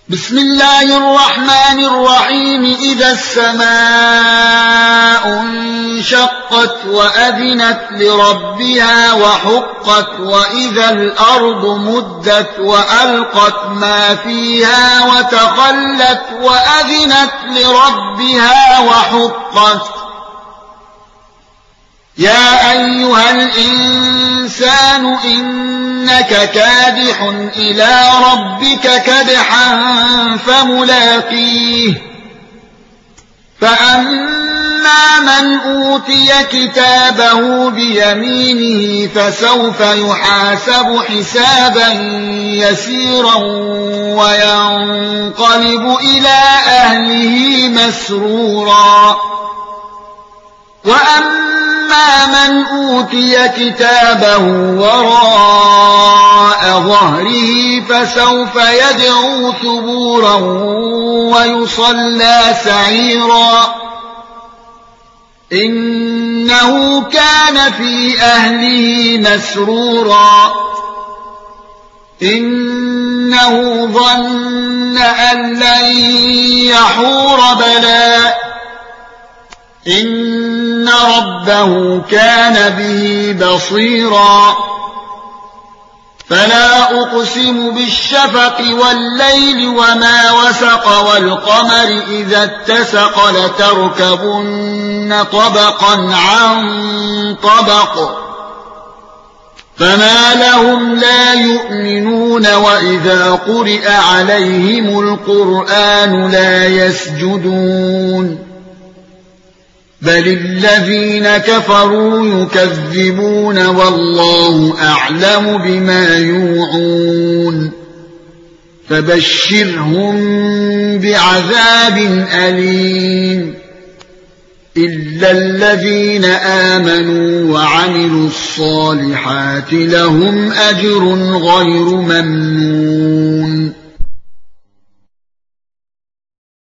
بسم الله الرحمن الرحيم إذا السماء انشقت وأذنت لربها وحقت وإذا الأرض مدت وألقت ما فيها وتخلت وأذنت لربها وحقت يا أيها الإنسان إنك كادح إلى ربك كدحا فملاقيه فأما من أوتي كتابه بيمينه فسوف يحاسب حسابا يسيرا وينقلب إلى أهله مسرورا وأما من أوتي كتابه وراء ظهره فسوف يدعو ثبورا ويصلى سعيرا إنه كان في أهله مسرورا إنه ظن أن لن يحور بلى إن ربه كان به بصيرا فلا أقسم بالشفق والليل وما وسق والقمر إذا اتسق لتركبن طبقا عن طبق فما لهم لا يؤمنون وإذا قرئ عليهم القرآن لا يسجدون بل الذين كفروا يكذبون والله أعلم بما يوعون فبشرهم بعذاب أليم إلا الذين آمنوا وعملوا الصالحات لهم أجر غير ممنون